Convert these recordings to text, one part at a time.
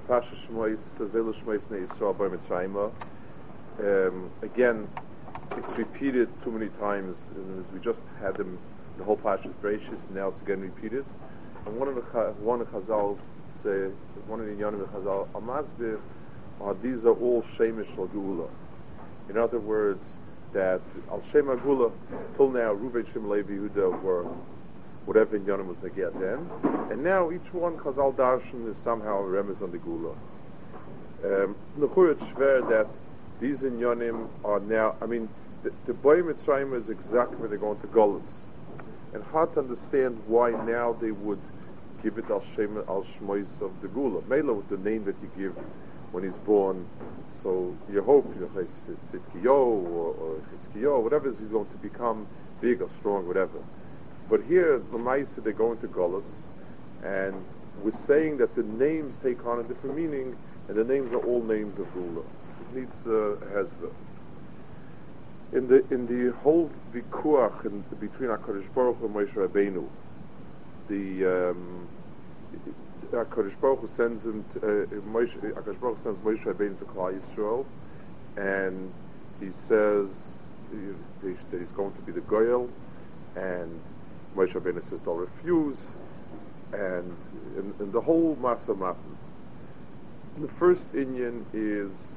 Pasha Shmois says Velu Shmois Ne Yisrael Bar Mitzrayim. Again, it's repeated too many times. And we just had them, the whole Pasha's Bereishis, and now it's again repeated. And one of the Chazal say, one of the Yonim of Chazal, Amazbir, these are all Shemish Al Geula. In other words, that Al Shem Agula, till now, Reuven, Shimon, Levi, Yehuda were whatever in Yonim was Negiat then, and now each one Chazal Darshan is somehow a remez on the Gula. Nechur it's schwer that these in Yonim are now, I mean, the Boy Mitzrayim is exactly where they're going to Golas, and hard to understand why now they would give it Al Shem Al Shmois of the Gula. Mela with the name that you give when he's born, so you hope Tzidkiyo or Chizkiyo, whatever he's going to become big or strong, whatever. But here, the Maisa, they're going to Golas, and we're saying that the names take on a different meaning, and the names are all names of Gula. It needs Hezbollah. In the whole Vikuach between HaKadosh Baruch Hu and Moshe Rabbeinu, the HaKadosh Baruch Hu sends him HaKadosh Baruch Hu sends Moshe Rabbeinu to Klal Yisrael, and he says that he's going to be the Goyel, and Moshe Rabbeinu says they'll refuse, and the whole Masa Matan. The first Inyan is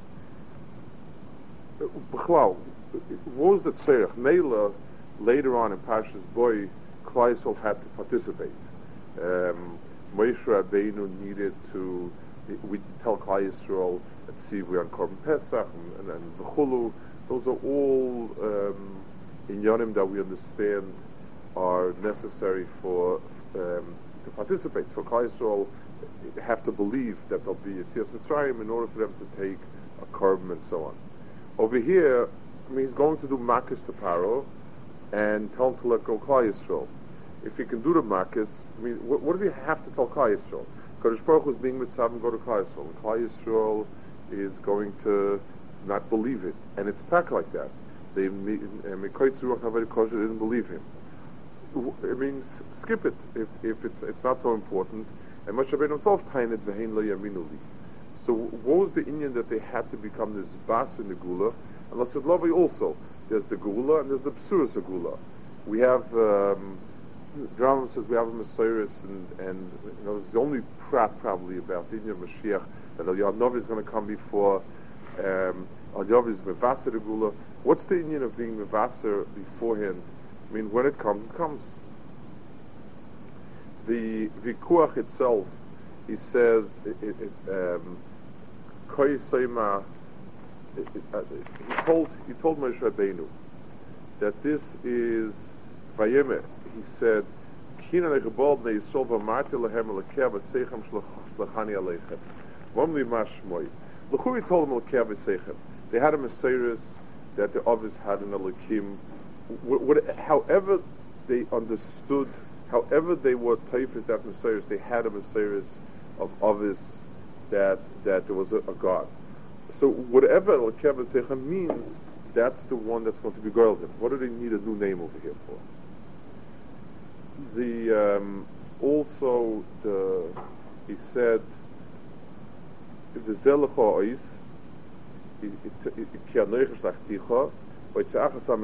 B'chlal. What was the tzerich? Mela, later on in Parshas Boy, Klal Yisrael had to participate. Moshe Rabbeinu needed to, we tell Klal Yisrael, let's see, we're on Korban Pesach, and V'chulu. Those are all inyanim that we understand are necessary for to participate. So Klal Yisrael have to believe that there'll be Yetzias Mitzrayim in order for them to take a korban and so on. Over here, I mean, he's going to do Makis to Paro and tell him to let go Klal Yisrael. If he can do the Makis, I mean, what does he have to tell Klal Yisrael? Kadosh Baruch Hu is being Mitzav and go to Klal Yisrael. And Klal Yisrael is going to not believe it. And it's stuck like that. They didn't believe him. I mean, skip it if it's not so important. And Moshe Rabbeinu himself tained v'hein lo yaminu li. So what was the Inyan that they had to become this bas in the Gula? And Lasad Lavi also. There's the Gula and there's the Psuras Gula. We have Drama says we have a Messiah, and you know it's the only prat probably about the Inyan of Mashiach that Al Yanavi is going to come before Al Yavi is Mevasser the Gula. What's the Inyan of being Mevasser beforehand? I mean, when it comes, it comes. The Vikuach itself, he says, Koi Seima, he told Moshe Rabbeinu that this is Vayeme. He said, Kina nechbal bnei Yisrael v'amarti lehem elokeh v'seichem shlachani aleichem. V'omli mashmoi. L'chu he told them elokeh v'seichem. They had a Messiah that the others had an Elokim. However they understood, however they were taifas that Messiah, they had a Messiah of others that there was a God. So whatever Elokeh v'seichem means, that's the one that's going to be Golden. What do they need a new name over here for? He said, the Zelecha Ois, Ki anoich shlachticha, so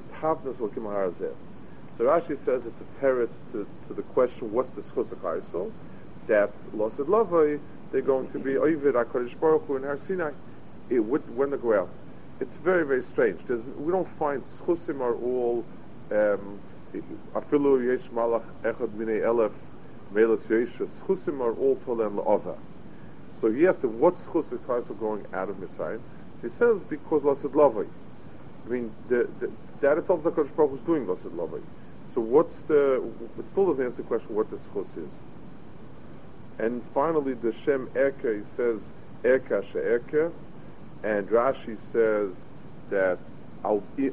Rashi says it's a teretz to the question, what's the schus of Yisrael? That Lasad Lavai, they're going to be Oived HaKadosh Baruch Hu in Har Sinai. When they go out. It's very, very strange. We don't find schusim are all afilu yesh malach echad minei elef melas yesha. Schusim are all tolem la'ava. So he asked him, what's schus of Yisrael going out of Mitzrayim? So he says, because Lasad Lavai. I mean, that itself is HaKadosh Baruch Hu is doing Lasad Lavai. So it still doesn't answer the question what the schus is. And finally, the Shem Erke, he says, Erka she'erke, and Rashi says that I'll be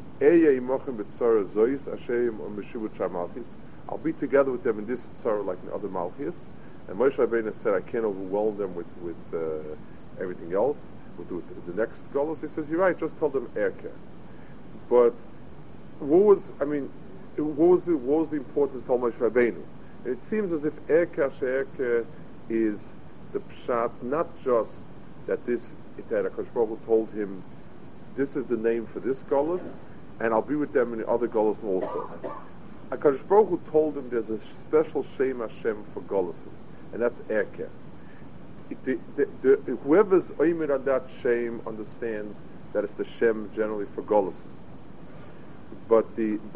together with them in this tzara like in other malchis. And Moshe Rabbeinu said, I can't overwhelm them with everything else, with the next golos. He says, you're right, just tell them Erke. But what was the importance of Moshe Rabbeinu? It seems as if Erke she'erke is the pshat, not just that that HaKadosh Baruch Hu told him, this is the name for this Golus, and I'll be with them in the other Golus also. HaKadosh Baruch Hu told him there's a special Shem Hashem for Golus, and that's Erker. Whoever's oimed on that Shem understands that it's the Shem generally for Golus. But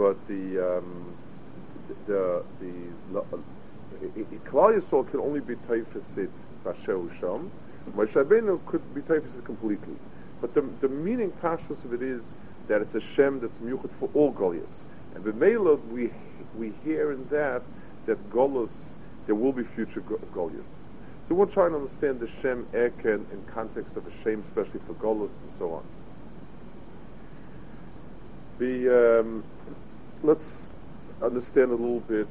Klal Yisrael can only be Teifasit Vasher Usham. Moshe Rabbeinu could be Teifasit completely. But the meaning, pashtus of it is that it's a Shem that's miyuchet for all Goliaths. And b'meila we hear in that Golus, there will be future Goliaths. So we'll try and understand the Shem Erken in context of a Shem, especially for Golus and so on. Let's understand a little bit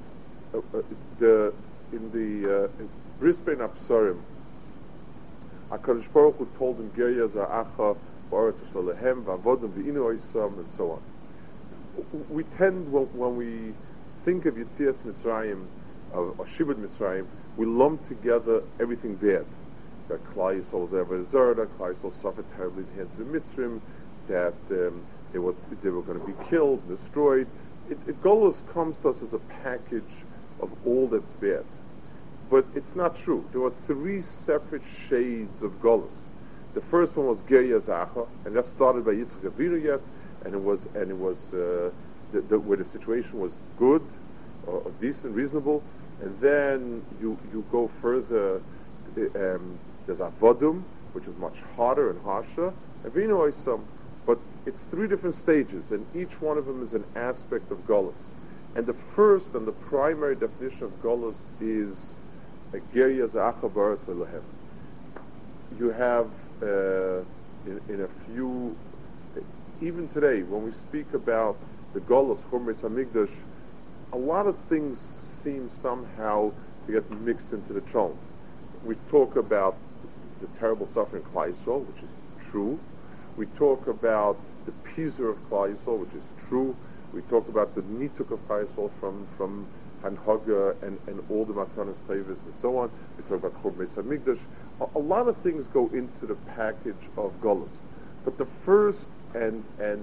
in Brisbane Absarim, HaKadosh Baruch Hu told him Gerya Za'acha Ba'aretz Shlehem V'avodim V'inu Oisam and so on. We tend, when we think of Yetzias Mitzrayim or Shibud Mitzrayim, we lump together everything bad. That Klal Yisrael was ever Zerah, Klal Yisrael suffered terribly at the hands of the Mitzrim, that they were going to be killed, destroyed. Golus comes to us as a package of all that's bad. But it's not true. There were three separate shades of Golus. The first one was Gerya Zacha, and that started by Yitzchak Avinu yet, and it was where the situation was good, or decent, reasonable, and then you go further. There's Avodim, which is much harder and harsher, and V'inu Oisam. But it's three different stages, and each one of them is an aspect of Golus. And the first and the primary definition of Golus is Gerya Za'acha Ba'aretz Shlehem. You have in a few, even today, when we speak about the Golus, Churmes HaMikdash, a lot of things seem somehow to get mixed into the tone. We talk about the terrible suffering of Klal Yisrael, which is true. We talk about the Pizur of Klal Yisrael, which is true. We talk about the Nituk of Klal Yisrael from Hanhaga and all the Matanas Tavis and so on. We talk about Churmes HaMikdash. A lot of things go into the package of Golus. But the first and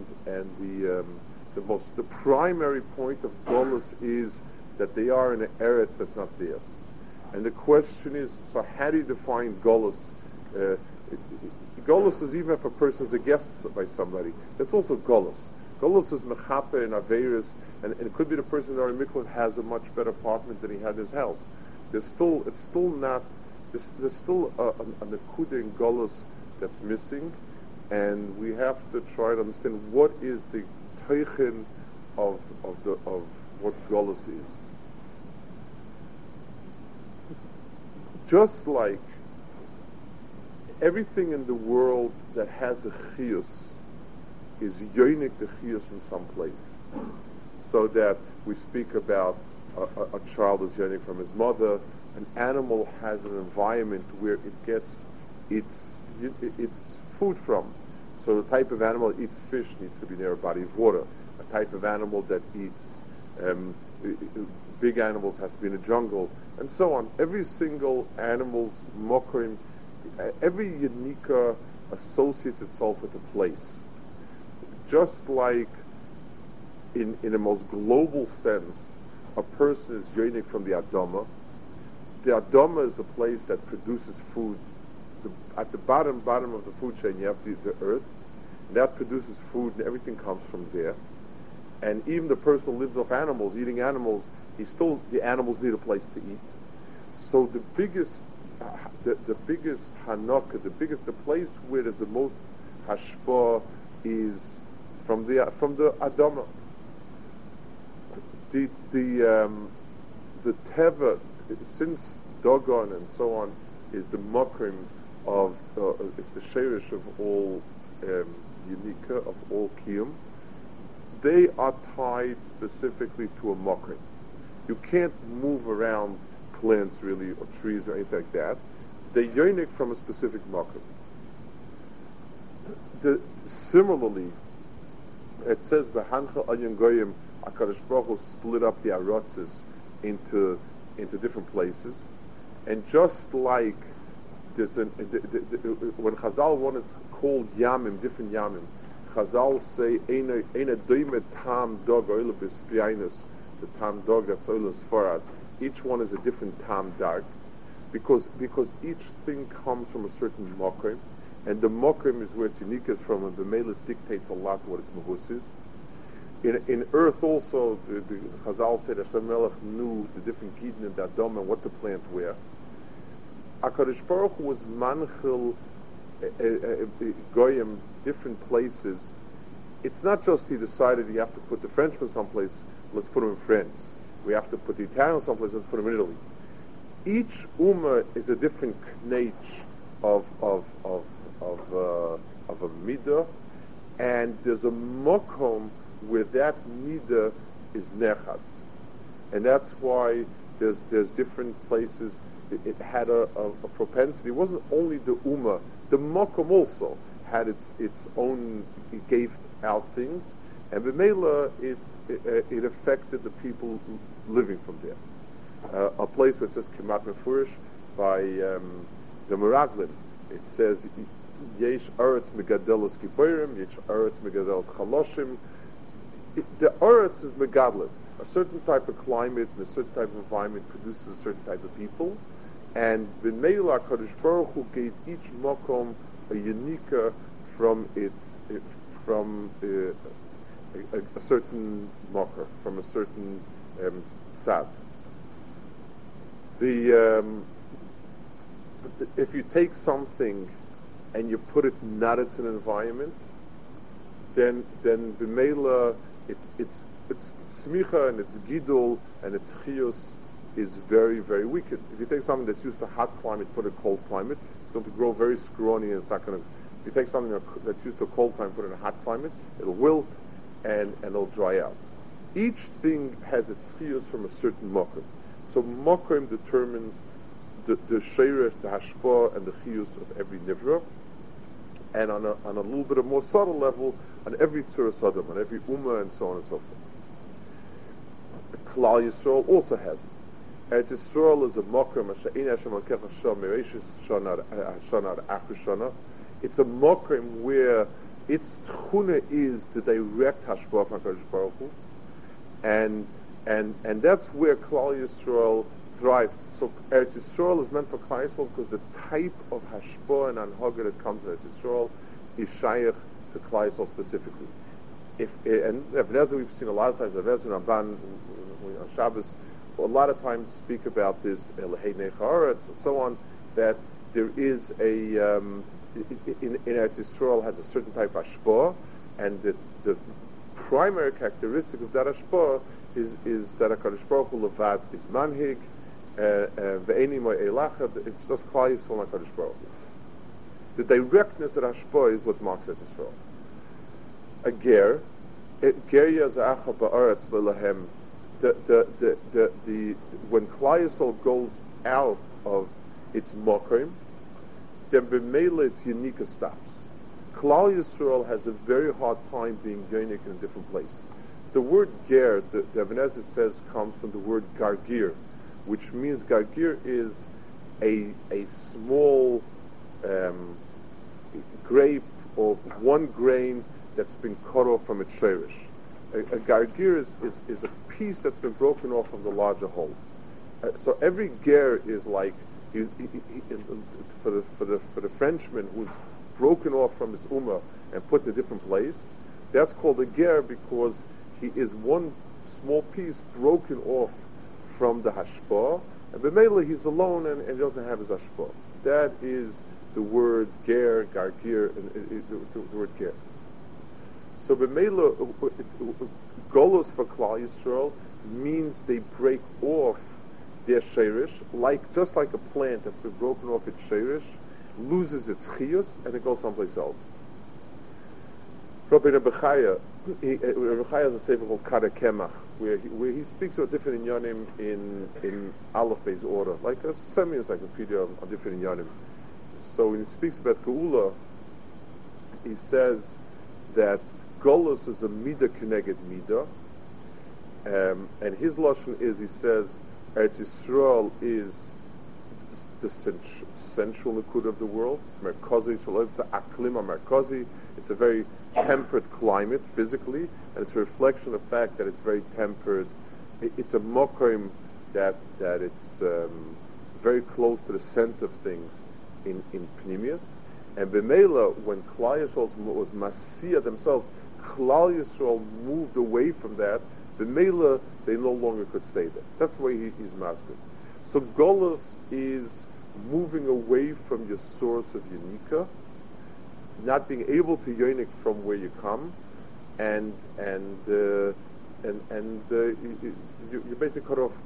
the primary point of Golus is that they are in an eretz that's not theirs. And the question is, so how do you define Golus? Golus is even if a person is a guest by somebody. That's also Golus. Golus is mechaper and averis, and it could be the person that in Miklat has a much better apartment than he had in his house. There's still a nekuda in Golus that's missing, and we have to try to understand what is the teichen of what Golus is. Just like everything in the world that has a chiyus is yonik the chiyus from some place. So that we speak about a child is yonik from his mother. An animal has an environment where it gets its food from. So the type of animal that eats fish needs to be near a body of water. A type of animal that eats big animals has to be in a jungle, and so on. Every single animal's mokrim, every Yanika associates itself with a place. Just like in a most global sense, a person is yonik from the Adama. The Adama is the place that produces food. At the bottom of the food chain, you have the earth. And that produces food, and everything comes from there. And even the person who lives off animals, eating animals, the animals need a place to eat. So the biggest hanaka, the place where there's the most hashpah is from the Adama. The teva, since Dogon and so on, is the mokrim of it's the sherish of all Unika, of all kiyum. They are tied specifically to a mokrim. You can't move around plants really, or trees or anything like that. They yonik from a specific mokrim. Similarly, it says B'hancha Ayin Goyim, HaKadosh Baruch Hu split up the arotzes into different places, and just like when Chazal wanted to call Yamim, different Yamim, Chazal say, Eina doime tam dog oile b'spiainus, the tam dog that's oile sfarad. Each one is a different tam dog, because each thing comes from a certain mokim, and the mokim is where Tinik is from, and the B'meila dictates a lot what its mahus is. In earth also, the Chazal said Hashem Melech knew the different Gidin and Adom and what to plant where. HaKadosh Baruch Hu was manchil goyim different places. It's not just he decided you have to put the Frenchman someplace, let's put him in France. We have to put the Italian someplace, let's put him in Italy. Each ummah is a different knach of a midah, and there's a mokom where that midah is nechas, and that's why there's different places. It had a propensity. It wasn't only the ummah, the mokom also had its own. It gave out things, and b'meila it affected the people living from there. A place where it says Kemat Mefurish by the Meraglim. It says Yesh Aretz Megadelos Kibayrim, Yesh Aretz Megadelos Chaloshim. The Aretz is Megadlet. A certain type of climate and a certain type of environment produces a certain type of people. And B'meila HaKadosh Baruch Hu gave each Mokom a unika from a certain mocker, from a certain tzad. If you take something and you put it not into an environment, then b'meila it's smicha and its gidul and its chiyus is very, very weak. If you take something that's used to hot climate, put it in cold climate, it's going to grow very scrawny and it's not going to. If you take something that's used to a cold climate, put it in a hot climate, it'll wilt and it'll dry out. Each thing has its chiyus from a certain mokum. So mokum determines the sheireh, the hashpah, and the chiyus of every nivra, and on a little bit of more subtle level, on every tzuras adam, on every ummah, and so on and so forth. Klal Yisrael also has it. Eretz Yisrael is a mokum. It's a mokum where its tchuna is the direct hashpah from HaKadosh Baruch Hu, and that's where Klal Yisrael thrives. So Eretz Yisrael is meant for Klal Yisrael because the type of hashpah and anhaga that comes in Eretz Yisrael is shayach to Klal Yisrael specifically. And Ibn Ezra, we've seen a lot of times, Ibn Ezra and Ramban on Shabbos, a lot of times speak about this Elahei Necharetz and so on, that there is a in Eretz Yisrael has a certain type of hashpah, and the primary characteristic of that hashpah is that HaKadosh Baruch Hu levad is manhig, ve'eni mo elacha. It's just Klal Yisrael HaKadosh Baruch Hu. The directness of hashpah is what marks Eretz Yisrael. A ger yazacha ba'aretz lelahem. When Klal Yisrael goes out of its mokim, then b'meila its unika stops. Klal Yisrael has a very hard time being yonik in a different place. The word ger, the Ibn Ezra says, comes from the word gargir, which means gargir is a small grape or one grain that's been cut off from its sheirish. A gargir is a piece that's been broken off from the larger whole. So every ger is like for the Frenchman who's broken off from his ummah and put in a different place. That's called a ger because he is one small piece broken off from the hashpah, and b'meila he's alone and he doesn't have his hashpah. That is the word ger, gargir, the word ger. So b'meila, golos for Klal Yisrael means they break off their sheirish, just like a plant that's been broken off its sheirish, loses its chiyus, and it goes someplace else. Rabbi Chaya has a sefer called Kada Kemach, where he speaks of different inyanim in Aleph Beis order, like a semi-encyclopedia on different inyanim. So when he speaks about Geula, he says that Golus is a midah keneged midah, and his lashon is, he says, Eretz Yisrael is central Nakud of the world. It's Merkazi, it's Aklima Merkazi. It's a very temperate climate physically, and it's a reflection of the fact that it's very tempered. It's a mokim that it's very close to the center of things in Pnimius. And B'meila, when Klal Yisrael was Masiyah themselves, Klal Yisrael moved away from that. B'meila, they no longer could stay there. That's the way he's masculine. So Golus is moving away from your source of Yonika, not being able to yonik from where you come, and you're basically cut off.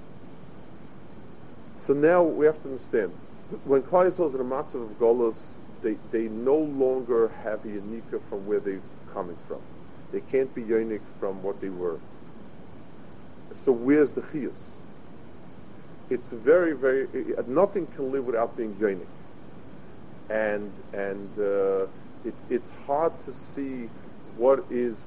So now we have to understand, when Klal Yisrael is in a matzav of Golus, they no longer have a Yonika from where they're coming from. They can't be yonik from what they were. So where's the chiyus? It's very, very, nothing can live without being yonik. And it's hard to see where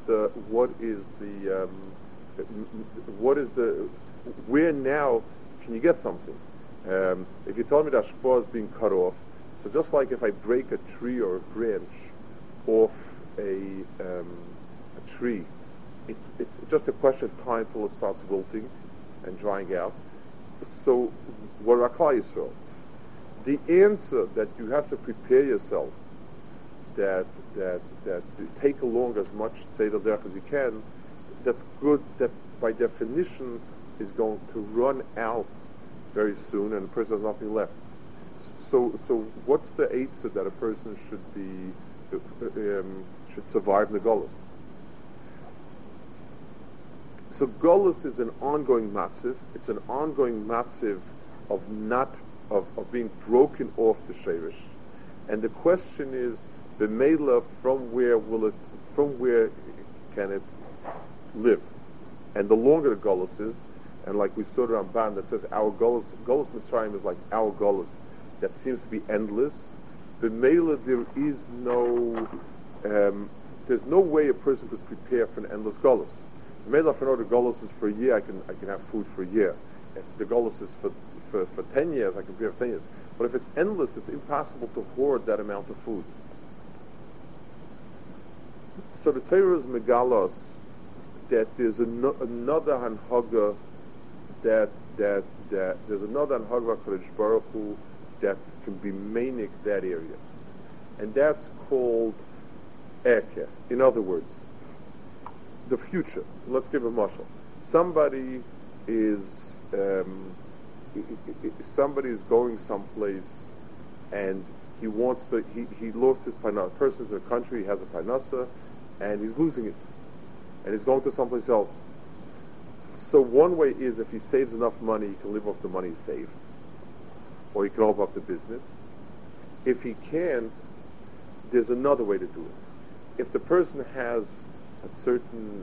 now can you get something. If you tell me that shpah is being cut off, so just like if I break a tree or a branch off a tree, it's just a question of time till it starts wilting and drying out. So, what are Klal Yisrael? The answer that you have to prepare yourself, that you take along as much Tzedel Derech as you can, that's good, that by definition is going to run out very soon and the person has nothing left. So what's the answer that a person should survive the Golus? So Golus is an ongoing matziv. It's an ongoing matziv of being broken off the sheirish. And the question is, the Mela, from where can it live? And the longer the Golus is, and like we saw the Ramban that says our Golus Mitzrayim is like our Golus that seems to be endless. The Mela, there's no way a person could prepare for an endless Golus. The Mela, if I know the Golus is for a year, I can have food for a year. If the Golus is for 10 years, I can prepare for 10 years. But if it's endless, it's impossible to hoard that amount of food. So the Torah is megalos that there's another hanhaga that there's another hanhaga Kadosh Baruch Hu that can be manic that area, and that's called Eke. In other words, the future. Let's give a mashal. Somebody is going someplace, and he lost his parnasa. A person's in a country, he has a parnasa, and he's losing it, and he's going to someplace else. So one way is if he saves enough money, he can live off the money he saved, or he can open up the business. If he can't, there's another way to do it. If the person has a certain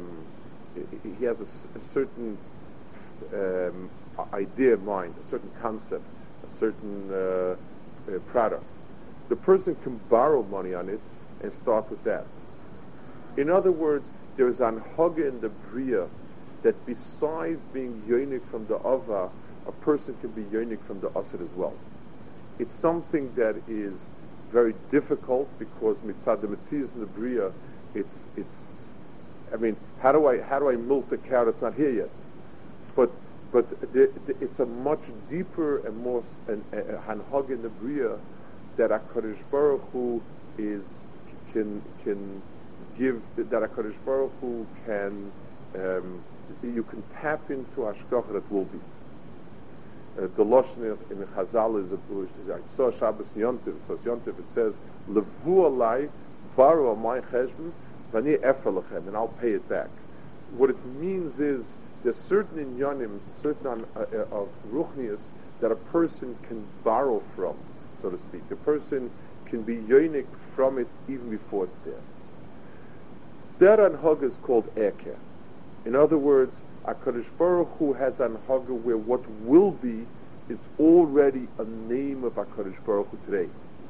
idea in mind, a certain concept, a certain product, the person can borrow money on it and start with that. In other words, there is an haga in the bria that besides being yonik from the ava, a person can be yonik from the asad as well. It's something that is very difficult because mitzad the mitzias in the bria, it's. I mean, how do I milk the cow that's not here yet? But it's a much deeper and more hanhag in the bria that HaKadosh Baruch Hu can give, that HaKadosh Baruch Hu can you can tap into hashgacha that will be. The Lashon in the Chazal is so Shabbos Yontiv. So Yontiv it says levu alai baro my cheshbon v'ani efer lechem, and I'll pay it back. What it means is there's certain inyanim, certain of ruchnius that a person can borrow from, so to speak. The person can be yonik from it even before it's there. That anhag is called eker. In other words, HaKadosh Baruch Hu has anhaga where what will be is already a name of HaKadosh Baruch Hu today.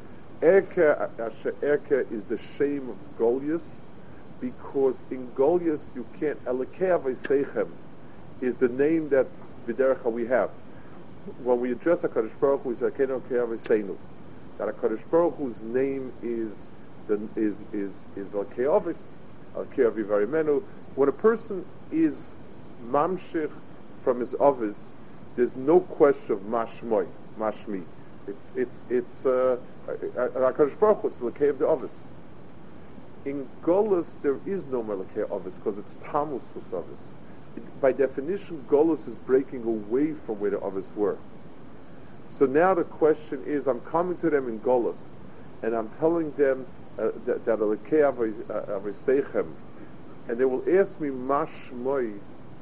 Eke is the shame of Goliath, because in Goliath you can't, Elekei Avosechem is the name that B'derech we have. when we address HaKadosh Baruch Hu, we say, Keno Ke'av Seinu. That HaKadosh Baruch Hu's name is Al-Ke'avis, Al-Ke'av Yivarimenu. When a person is mamshich from his ovis, there's no question of mashmoi, mashmi. It's HaKadosh Baruch Hu, it's Al-Ke'av the ovis. In Golus, there is no more Al-Ke'av ovis because it's Tamus Husavis. By definition, Golus is breaking away from where the others were. So now the question is, I'm coming to them in Golus, and I'm telling them that Alekei Avosechem, and they will ask me Mashmoi,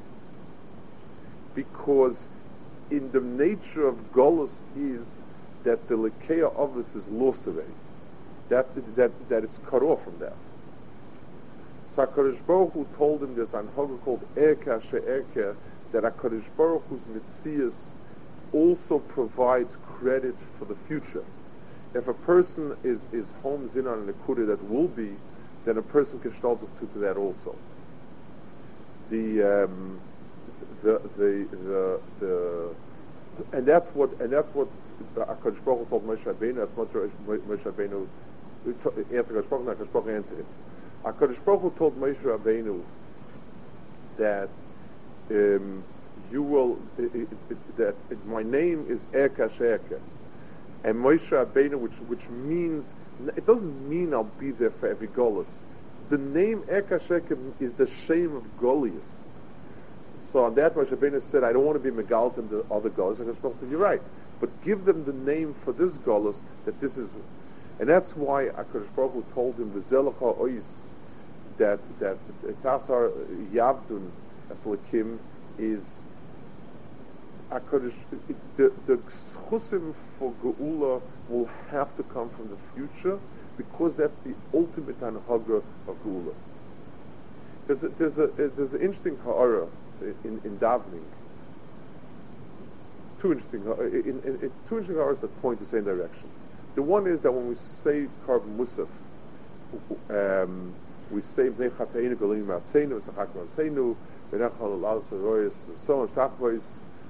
because in the nature of Golus is that the Lekei Avos is lost already, that it's cut off from that. So HaKadosh Baruch Hu told him there's an Haggadah called Erka She'erka, that HaKadosh Baruch Hu's Metzias also provides credit for the future. If a person is homes in on an Nekuda that will be, then a person can start to that also. And that's what HaKadosh Baruch Hu told Moshe Rabbeinu. That's what Moshe Rabbeinu asked HaKadosh Baruch Hu, and HaKadosh Baruch Hu answered him. HaKadosh Baruch Hu told Moshe Rabbeinu that my name is Erka She'erka, and Moshe Rabbeinu, which means, it doesn't mean I'll be there for every Golus. The name Erka She'erka is the shame of Goliath. So on that, Moshe Rabbeinu said, I don't want to be Megalt and the other Golus. HaKadosh Baruch Hu said, you're right, but give them the name for this Golus, that this is, and that's why HaKadosh Baruch Hu told him, V'zelecha ois, that Tasar Yavdun as Lakim is HaKadosh, the Chusim for Geula will have to come from the future, because that's the ultimate anhaga of Geula. There's an interesting ha'ara in davening. Two interesting ha'aras that point the same direction. The one is that when we say Karban Musaf, we say Bnei Chateinu Golim Matzeinu, Tzachak Matzeinu, Benachal Alaus Aroyes, so on, Shtachbois,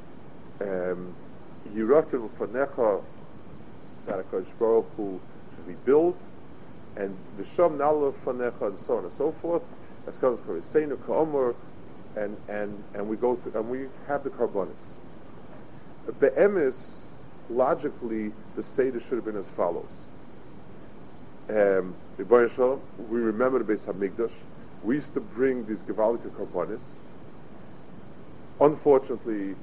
Yiratil Panecha, that HaKadosh Baruch Hu should be built, and V'sham Nalav Panecha, and so on and so forth, as comes from Seinu Ka'omor, and we go through, and we have the Karbonis. Be'emes, logically, the Seder should have been as follows. We remember the Beis HaMikdash. We used to bring these Gevaldige Karbonis. Unfortunately,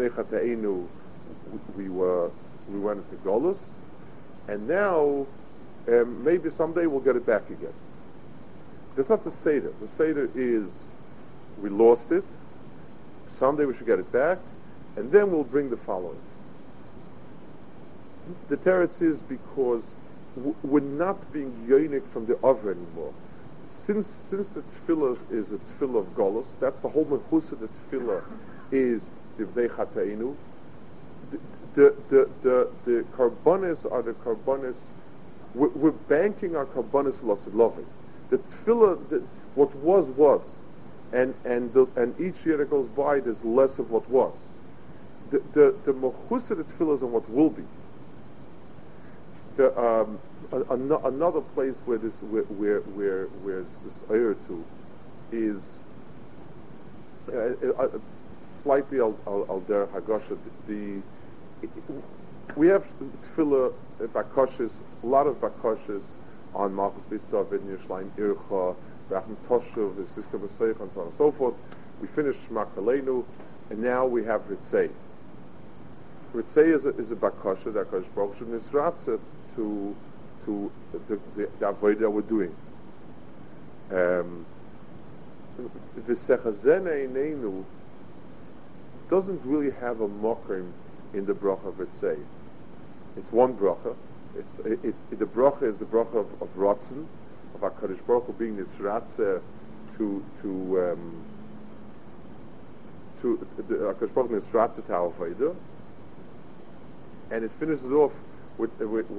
we went into Golus, and now maybe someday we'll get it back again. That's not the Seder. The Seder is we lost it. Someday we should get it back, and then we'll bring the following. The teretz is because we're not being yonik from the other anymore. Since the tefillah is a tefillah of Golus, that's the whole mechus of the tefillah is Divnei Chateinu. The karbonis are the karbonis. We're banking our karbonis losid. The tefillah, what was, and each year that goes by, there's less of what was. The mechus of the tefillah is on what will be. Another place where this ayur to is slightly al der hagasha. We have tefillah bakoshes, a lot of bakoshes on Malchus Beis David, Yerushalayim Ircha, Racham Toshuv, Siska B'Seich, and so on and so forth. We finished Makaleinu, and now we have Ritzei. Ritzei is a bakosha that HaKadosh Baruch Hu nisratze to the avodah that we're doing. The Sechazene Einenu doesn't really have a mokim in the bracha of Ritzei. It's one bracha. The bracha is the bracha of Ratzon, of HaKadosh Baruch Hu being nisratze to HaKadosh Baruch Hu nisratze to avodah, and it finishes off with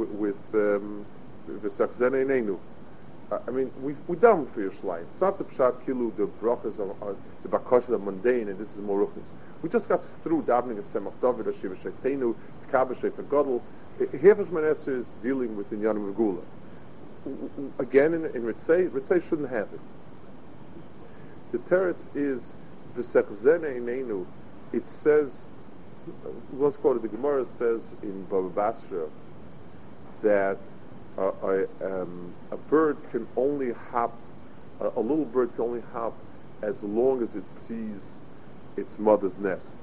V'sachzene Einenu. I mean, we done for Yerushalayim. It's not the pshat kilu, the brachas are the bakashas are mundane, and this is more ruchnis. We just got through davening a Semach David, a Shiva Sheftenu, Tkaba Shefa Godel. Hefesh Manesser is dealing with Inyanim of Gula. Again, in Ritzei shouldn't have it. The teretz is V'sechzene Einenu. It says, let's quote it, the Gemara says in Baba Basra that a bird can only hop, a little bird can only hop as long as it sees its mother's nest.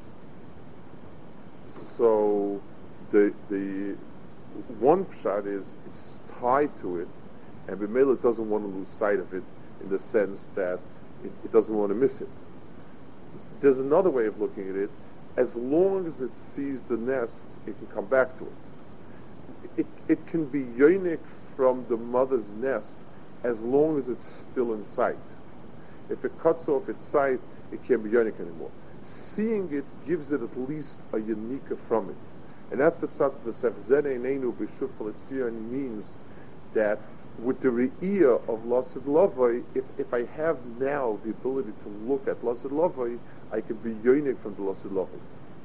So the one pshat is it's tied to it, and B'meila doesn't want to lose sight of it in the sense that it doesn't want to miss it. There's another way of looking at it. As long as it sees the nest, it can come back to it. It can be yonik from the mother's nest as long as it's still in sight. If it cuts off its sight, it can't be yonik anymore. Seeing it gives it at least a yonika from it. And that's the pshat of V'sechzene Einenu B'shuv Chalitzion means that with the re'iyah of Lasid Lavai, if I have now the ability to look at Lasid Lavai, I can be yonik from the Lasid Lavai.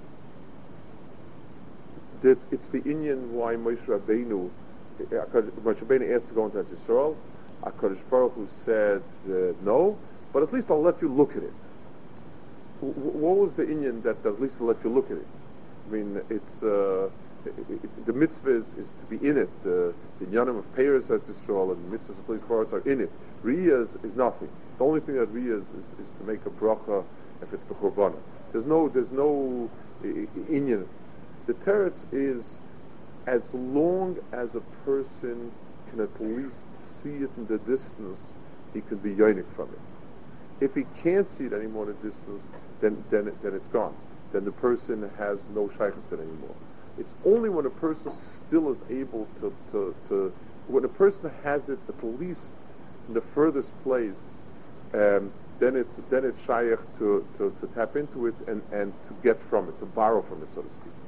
That it's the Inyan why Moshe Rabbeinu asked to go into Yisrael. HaKadosh Baruch Hu said no, but at least I'll let you look at it. What was the Inyan that at least I'll let you look at it? I mean, it's the mitzvah is to be in it. The Inyanim of Peiros at Yisrael and mitzvahs of police parts are in it. Riyah is nothing. The only thing that Riyah is to make a bracha if it's b'churbana. There's no Inyan. The teretz is as long as a person can at least see it in the distance, he can be yonik from it. If he can't see it anymore in the distance, then it's gone. Then the person has no shaykhus to it anymore. It's only when a person still is able to when a person has it at least in the furthest place, then it's shaykh to tap into it and to get from it, to borrow from it, so to speak.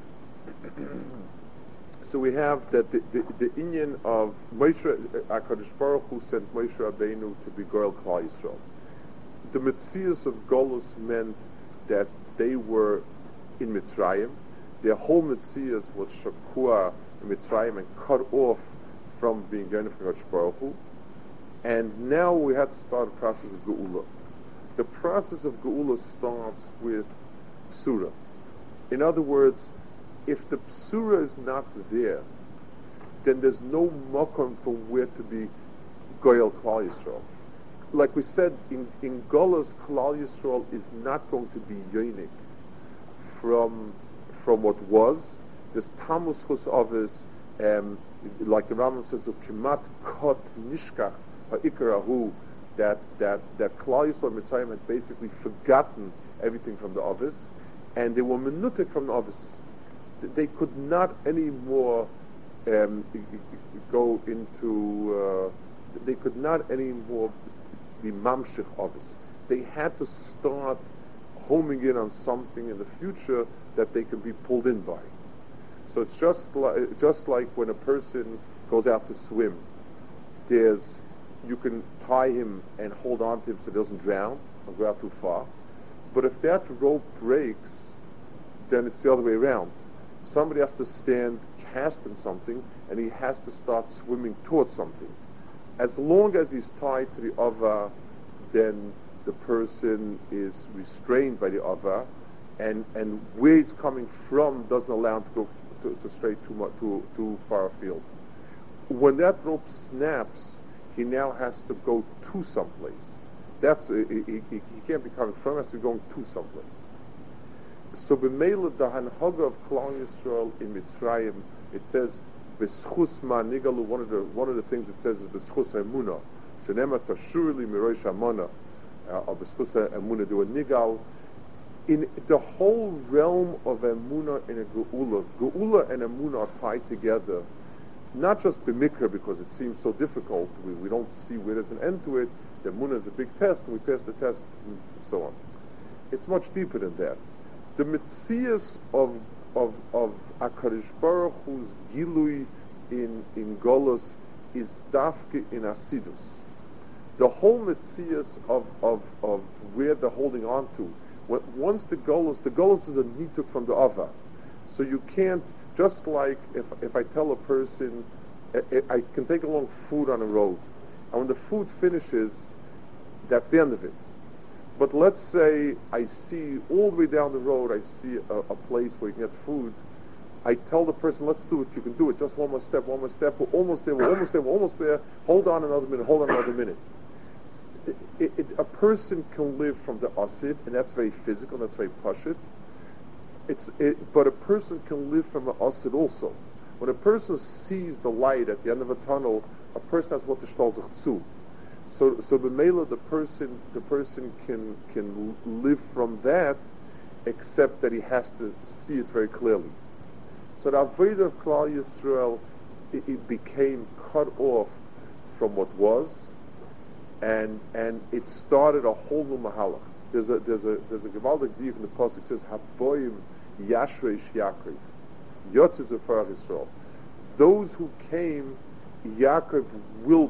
So we have that the inyan of Moshe, HaKadosh Baruch Hu sent Moshe Rabbeinu to be Goel Klal Yisrael. The Metzias of Golus meant that they were in Mitzrayim. Their whole Metzias was Shakua in Mitzrayim and cut off from being Yonim from HaKadosh Baruch Hu. And now we have to start a process of Geula. The process of Geula starts with Psura. In other words, if the Psura is not there, then there's no makom for where to be Goel Klal Yisrael. Like we said, in Golas, Klal Yisrael is not going to be yonik from what was. There's Tamus Chus Ovis, like the Rambam says, Kimat Kot Nishkach Ha'ikarahu, that Klal Yisrael and Mitzrayim had basically forgotten everything from the Ovis, and they were menutek from the Ovis. They could not anymore go into. They could not anymore be mamshich Ovis. They had to start homing in on something in the future that they could be pulled in by. So it's just like when a person goes out to swim. You can tie him and hold on to him so he doesn't drown or go out too far. But if that rope breaks, then it's the other way around. Somebody has to stand, cast him something, and he has to start swimming towards something. As long as he's tied to the ava, then the person is restrained by the ava, and where he's coming from doesn't allow him to go to stray too far afield. When that rope snaps, he now has to go to someplace. He can't be coming from, he has to be going to someplace. So b'meila the hanhaga of Klal Yisrael in Mitzrayim, it says b'schus ma'nigalu. One of the things it says is b'schus emuna. Shenema tashurli mirosh hamona, or b'schus emuna. Do a nigal in the whole realm of emuna in a geula. Geula and emuna are tied together, not just b'mikra because it seems so difficult. We don't see where there's an end to it. The emuna is a big test, and we pass the test, and so on. It's much deeper than that. The Metzias of HaKadosh Baruch Hu's Gilui in Golos is Dafke in Asidus. The whole Metzias of where they're holding on to, Once the golus is a nituk from the ava. So you can't, just like if I tell a person, I can take along food on a road, and when the food finishes, that's the end of it. But let's say I see all the way down the road, I see a place where you can get food. I tell the person, let's do it, you can do it, just one more step, we're almost there, we're almost there, hold on another minute. A person can live from the asid, and that's very physical, that's very pashut. But a person can live from the asid also. When a person sees the light at the end of a tunnel, a person has what the shtal sich zu. So b'meila the person can live from that, except that he has to see it very clearly. So the avodah of Klal Yisrael, it became cut off from what was, and it started a whole new mahalach. There's a gewaltig diuk in the pasuk. It says Haboyim Yashreish Yaakov Yotzes Efarach Yisrael. Those who came, Yaakov will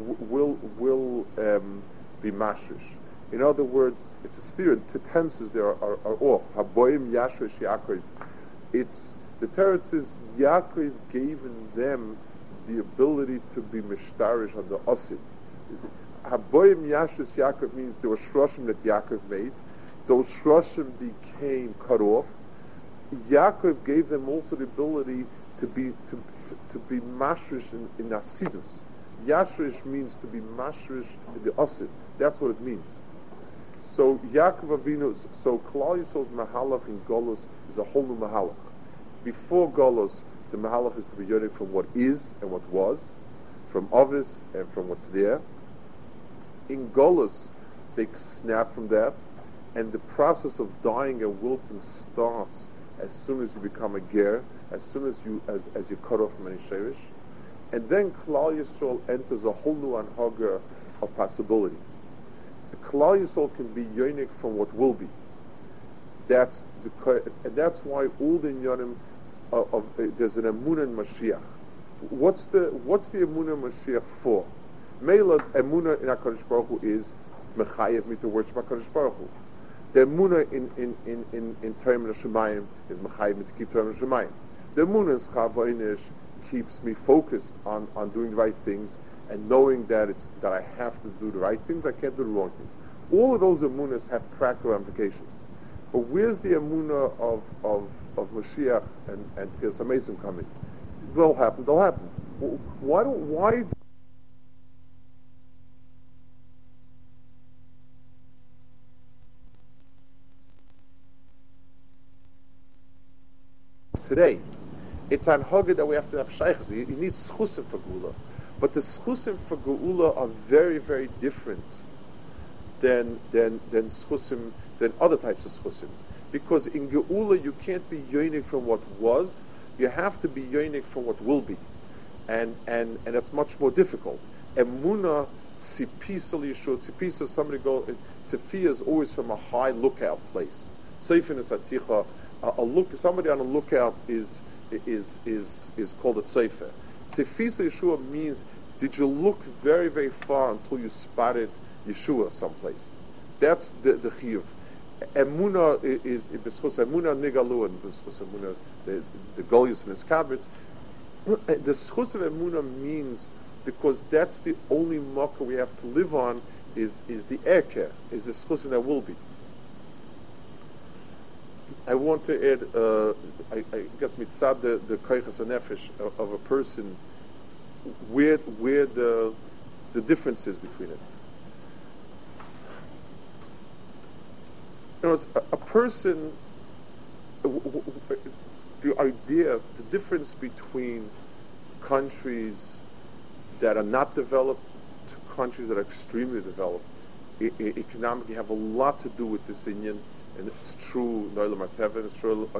be mashrish. In other words, it's a steer. The tenses there are off. Haboyim Yashreish Yaakov. It's the Torah says Yaakov gave them the ability to be mishtarish on the asid. Haboyim Yashreish Yaakov means there were shroshim that Yaakov made. Those shroshim became cut off. Yaakov gave them also the ability to be mashrish in asidus. Yashrish means to be mashrish in the asid. That's what it means. So Yaakov Avinu, so Klal Yisrael's mahalach in Golos is a whole new mahalach. Before Golos, the mahalach is to be yonik from what is and what was, from Ovis and from what's there. In Golos, they snap from that, and the process of dying and wilting starts as soon as you become a ger, as soon as you cut off from any sherish, and then Klal Yisrael enters a whole new anhaga of possibilities. The Klal Yisrael can be yonik from what will be. That's why all the inyanim there's an emunah in Mashiach. What's the emunah in Mashiach for? Meila emunah in HaKadosh Baruch Hu is it's mechayev me to worship HaKadosh Baruch Hu. The emunah in Torah Shemayim is mechayev me to keep Torah Shemayim. The emunah in Schar V'Einish keeps me focused on doing the right things and knowing that I have to do the right things, I can't do the wrong things. All of those emunahs have practical ramifications. But where's the emunah of Mashiach and Tchias HaMesim coming? They'll happen. Why? Today, it's anhaga that we have to have shaykhs. You need schusim for Geula, but the schusim for Geula are very, very different than schusim, than other types of schusim. Because in Geula you can't be yonik from what was, you have to be yonik from what will be, and that's much more difficult. Emunah tzipisa liyeshua, tzipisa, somebody go. Tzipia is always from a high lookout place. Seifin is aticha. Somebody on a lookout is called a tzeifer. Tzefisa Yeshua means, did you look very, very far until you spotted Yeshua someplace? That's the chiyuv. Emunah is b'schus emunah nigalu and b'schus emunah the golius and his kabbets. The schus of emunah means, because that's the only makkah we have to live on is the erker, is the schus that will be. I want to add, I guess mitzad the koichas hanefesh of a person, where the difference is between it. You know, a person, the idea, the difference between countries that are not developed to countries that are extremely developed, economically have a lot to do with this Indian. And it's true in Olam HaTeva, and it's true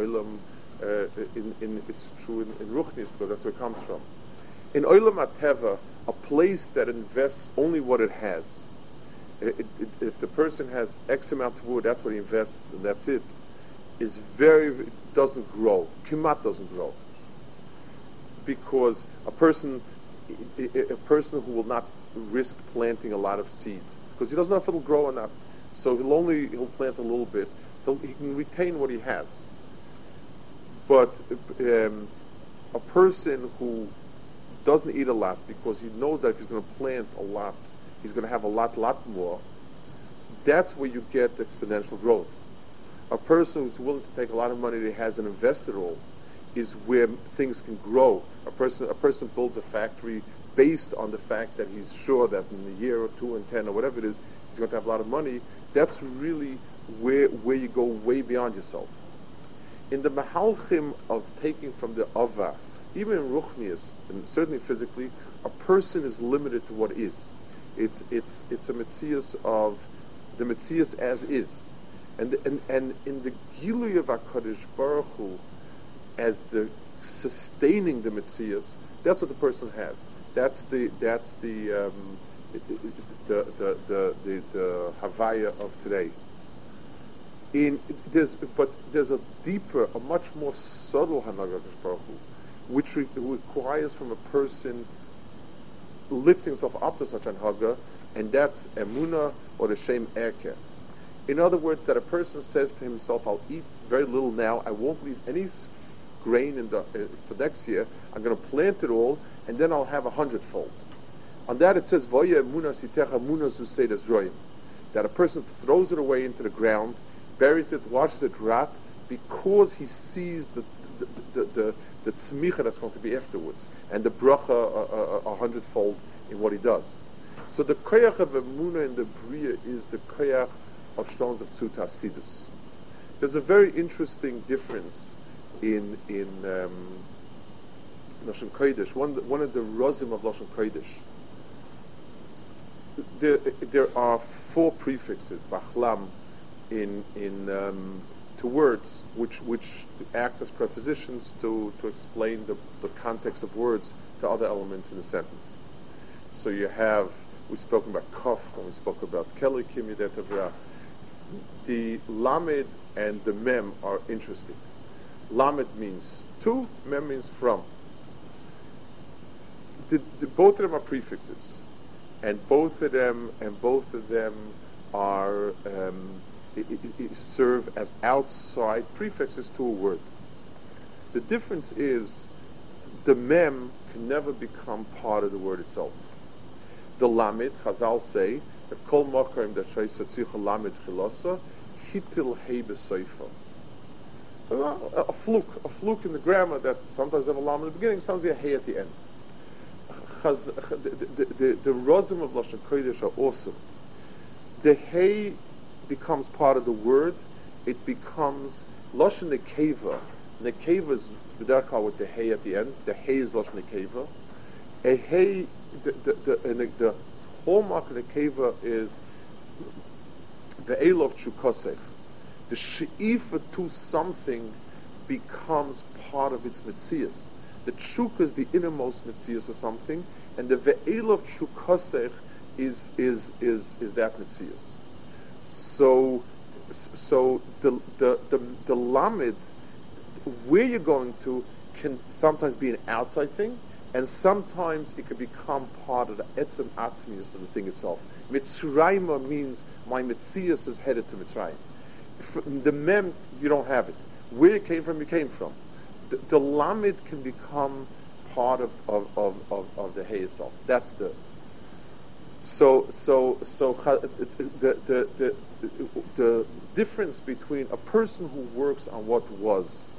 it's true in Ruchnis, because that's where it comes from. In Olam HaTeva, a place that invests only what it has. If the person has X amount of wood, that's what he invests, and that's it. Doesn't grow. Kimat doesn't grow. Because a person who will not risk planting a lot of seeds, because he doesn't know if it'll grow or not. So he'll plant a little bit. he can retain what he has. But a person who doesn't eat a lot because he knows that if he's going to plant a lot, he's going to have a lot more, that's where you get exponential growth. A person who's willing to take a lot of money that he has and invest it all is where things can grow. A person builds a factory based on the fact that he's sure that in a year or 2 and 10 or whatever it is, he's going to have a lot of money. That's really where you go way beyond yourself. In the mahalchim of taking from the ava, even in ruchnius, and certainly physically, a person is limited to what is. It's a metzias of the metzias as is. And in the Gilui of HaKadosh Baruch Hu, as the sustaining the metzias, that's what the person has. That's the Havaya of today. But there's a deeper, a much more subtle Hanaga Baruch Hu, which requires from a person lifting himself up to such an Haga, and that's Emunah or the Shem Erke. In other words, that a person says to himself, I'll eat very little now, I won't leave any grain for next year, I'm going to plant it all, and then I'll have 100-fold. On that it says, Voya Emunah Sitecha Munah Zuseidas Royim, that a person throws it away into the ground, buries it, watches it rot, because he sees the tzmicha that's going to be afterwards, and the bracha 100-fold in what he does. So the koyach of emunah in the bria is the koyach of stones of tzut hasidus. There's a very interesting difference in Lashon Kodesh. One of the rozim of Lashon Kodesh. There are 4 prefixes, bachlam, to words which act as prepositions to explain the context of words to other elements in a sentence. So we've spoken about kaf, and we spoke about kelikim yedetavra. The lamed and the mem are interesting. Lamed means to, mem means from. Both of them are prefixes, and both of them are serve as outside prefixes to a word. The difference is the mem can never become part of the word itself. The lamed, Chazal say, that kol mokarim that shaysa tzicha lamed chilasa hitil hei b'seifa. So a fluke in the grammar that sometimes have a lamed at the beginning, sometimes you have a hey at the end. The rozim of Lashon Kodesh are awesome. The hey becomes part of the word. It becomes Lashon Nekeva. Nekeva is b'derech with the hey at the end. The hey is Lashon Nekeva. A hey, the hallmark of Nekeva is the elov chukosef. The she'ifa to something becomes part of its metzias. The chuk is the innermost metzias of something, and the ve'elov chukosef is that metzias. So the lamed, where you're going to, can sometimes be an outside thing, and sometimes it can become part of the etzem atzmius of the thing itself. Mitzrayim means my metzias is headed to Mitzrayim. The mem, you don't have it. Where it came from, you came from. The lamed can become part of the hay itself. That's the. So the difference between a person who works on what was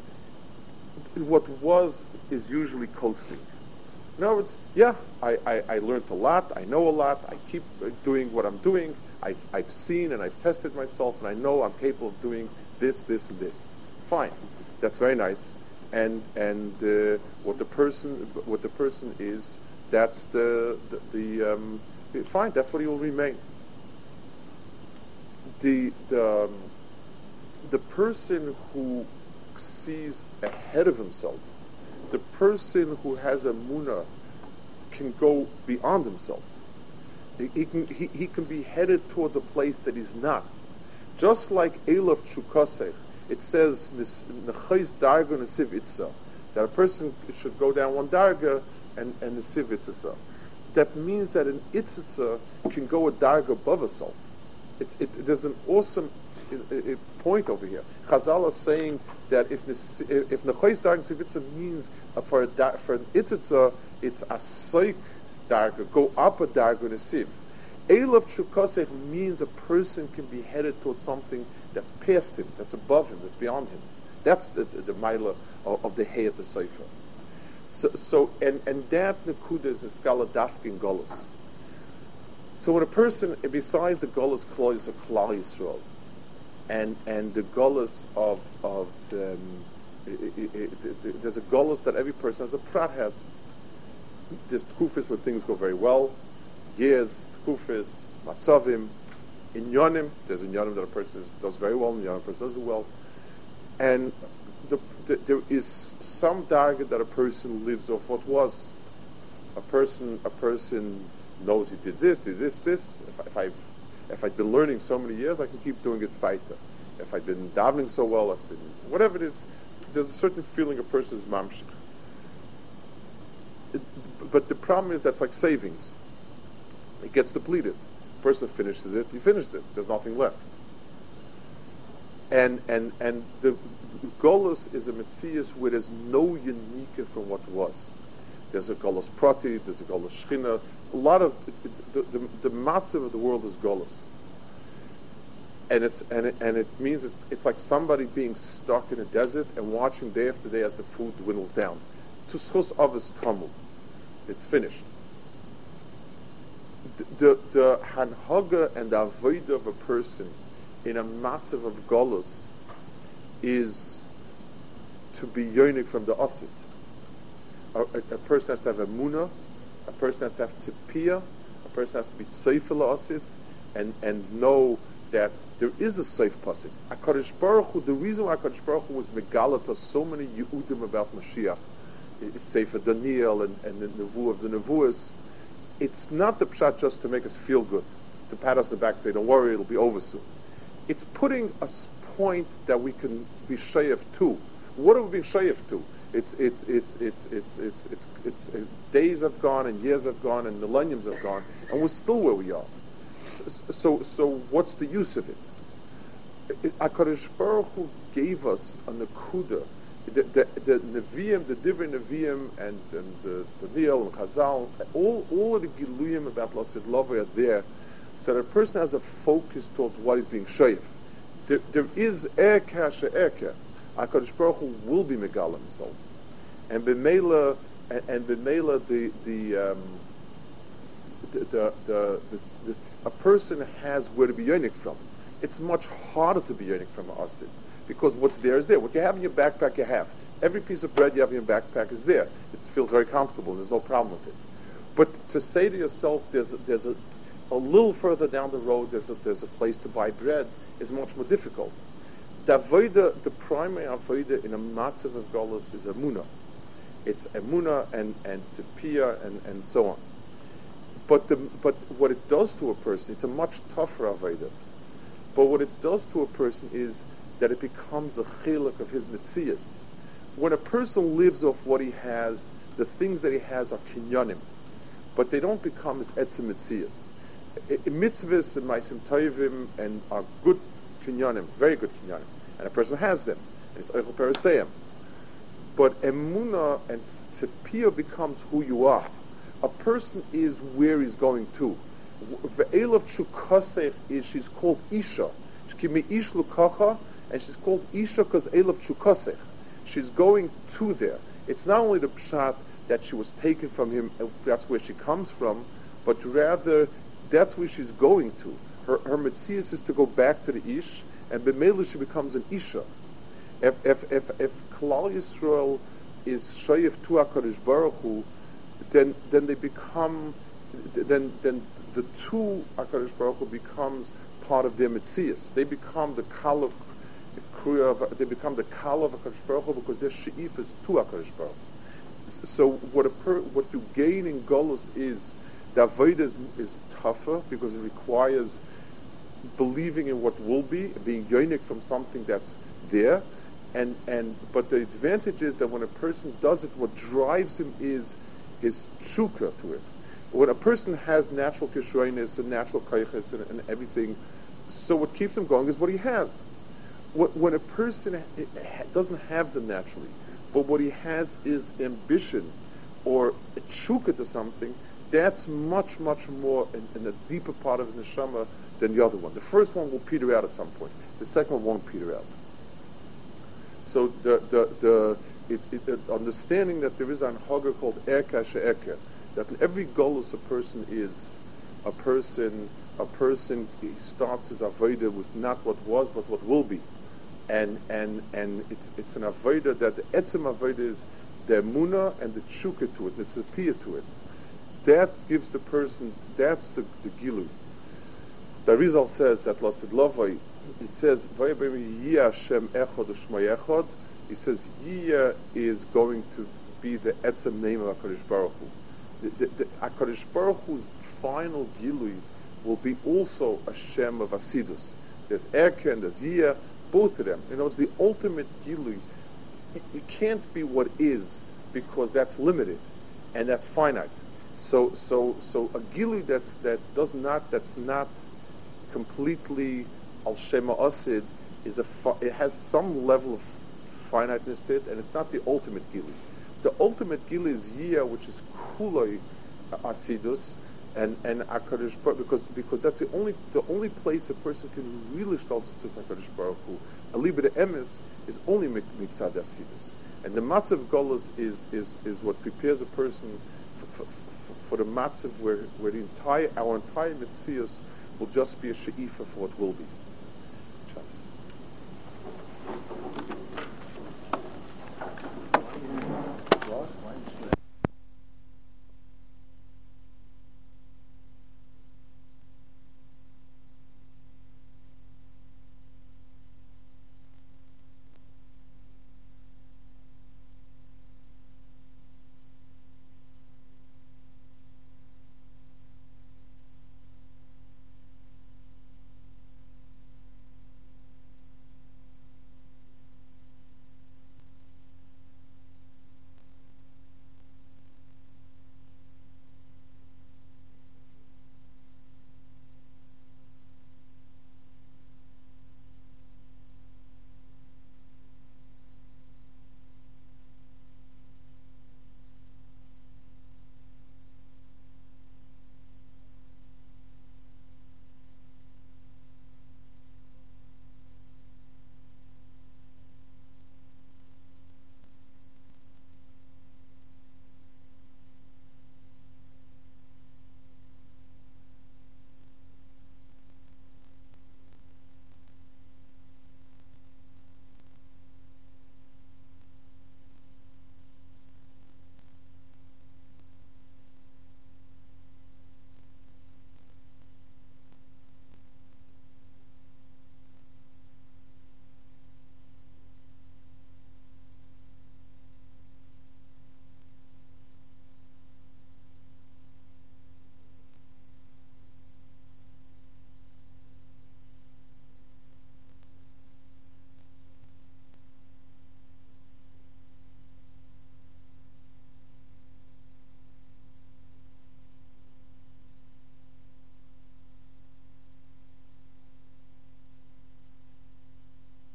is usually coasting. In other words, I learned a lot, I know a lot, I keep doing what I'm doing, I've seen and I've tested myself, and I know I'm capable of doing this, and this. Fine, that's very nice. And what the person is, that's the fine. That's what he will remain. The person who sees ahead of himself, the person who has a munah, can go beyond himself. He can be headed towards a place that he's not. Just like Elov Chukosech, it says Nechais Darga Nesiv Itza, that a person should go down one Darga and Nesiv Itza. That means that an Itza can go a Darga above itself. There's an awesome point over here. Chazal is saying that if Nechois Darga Sivitza means for an Itzitza, it's a Soik Darga, go up a Darga in a Siv. Eilav Chukosech means a person can be headed towards something that's past him, that's above him, that's beyond him. That's the Maila of the Hay at the Sefer. So that Nekuda is a Skala Dafkin Golos. So when a person, besides the Golos Klois of Klal Yisrael, and the Golos of there's a Golos that every person as a Prat has. There's Tkufis where things go very well, years, Tkufis, Matzavim, Inyonim, there's Inyonim that a person does very well, and Inyonim a person doesn't do well. And there is some darga that a person lives off what was. A person knows he did this. If I've been learning so many years, I can keep doing it fighter. If I've been davening so well, whatever it is, there's a certain feeling a person is mamshik. But the problem is that's like savings. It gets depleted. The person finishes it, he finished it. There's nothing left. And the Golus is a Metzias where there's no unique from what was. There's a Golus Prati, there's a Golus Shechina. A lot of the matzav of the world is Golus. And it means it's like somebody being stuck in a desert and watching day after day as the food dwindles down. Tuschus avos tamu. It's finished. The hanhaga and the avodah of a person in a matzav of Golus is to be yearning from the asid. A person has to have emunah, a person has to have tzipiyah, a person has to be tzayfel asid, and know that there is a safe pasuk. HaKadosh Baruch Hu, the reason why HaKadosh Baruch Hu was megalat us so many Yehudim about Mashiach, Sefer Daniel and the Nevuah of the Nevuahs, it's not the pshat just to make us feel good, to pat us on the back and say, don't worry, it'll be over soon. It's putting a point that we can be shayef to. What are we being shayef to? It's days have gone and years have gone and millenniums have gone, and we're still where we are. So what's the use of it? HaKadosh Baruch Hu gave us a nekuda. The Nevi'im, the Divrei Nevi'im, and the Daniel and Chazal, all of the Giluyim about Lasid Lava are there, so that a person has a focus towards what is being shayef. There is Erka she'erka. HaKadosh Baruch Hu will be Megal himself. And B'meila, a person has where to be yearning from. It's much harder to be yearning from an asid, because what's there is there. What you have in your backpack, you have. Every piece of bread you have in your backpack is there. It feels very comfortable. There's no problem with it. But to say to yourself, there's a little further down the road, there's a place to buy bread, is much more difficult. The primary avodah in a matzav of Golus is emunah. It's emunah and tzipiyah and so on. But what it does to a person, it's a much tougher avodah. But what it does to a person is that it becomes a chiluk of his metzias. When a person lives off what he has, the things that he has are kinyanim, but they don't become his etzem metzias. Mitzvahs and ma'asim tovim and are good kinyanim, very good kinyanim, and a person has them, and it's eichel perisayim. But emunah and tzipiyah becomes who you are. A person is where he's going to. Ve'elav chukasech is, she's called Isha. Ish lukacha, and she's called Isha because Elav chukasech. She's going to there. It's not only the pshat that she was taken from him, that's where she comes from, but rather that's where she's going to. Her metzias is to go back to the Ish, and b'meila she becomes an Isha. If Klal Yisrael is shayef to HaKadosh Baruch Hu, then they become, then the two HaKadosh Baruch Hu becomes part of their metzias. They become the kal of HaKadosh Baruch Hu because their she'if is to HaKadosh Baruch Hu. So what you gain in Golus is the avodah is tougher because it requires believing in what will be, being yonik from something that's there, but the advantage is that when a person does it, what drives him is his tshuka to it. When a person has natural kishoinis and natural kaiches and everything, So what keeps him going is what he has. When a person doesn't have them naturally, but what he has is ambition or a tshuka to something, that's much, much more in a deeper part of his neshama than the other one. The first one will peter out at some point. The second one won't peter out. So the understanding that there is an haga called erka she'erka, that in every golus a person he starts his avodah with not what was but what will be, and it's an avodah that the etzem avodah is the emunah and the tshuka to it, and it's a piyah to it. That gives the person, that's the gilui. The Arizal says that Lasid Lavai, it says Vayabim Hashem Echad U'Shmai Echad. He says Yiyah is going to be the etzem name of HaKadosh Baruch Hu. The HaKadosh Baruch Hu's final gilui will be also a Shem of Asidus. There's Erka and there's Yiyah, both of them. You know, it's the ultimate gilui. It can't be what is, because that's limited and that's finite. So a gilui that's not completely al shema asid it has some level of finiteness to it, and it's not the ultimate gilui. The ultimate gilui is Yiyah, which is kuloi asidus, and HaKadosh Baruch, because that's the only place a person can really start to HaKadosh Baruch Hu. A liber de emes is only mitzad asidus, and the matzav golus is what prepares a person for the matzav where our entire mitzias will just be a she'ifa for what will be.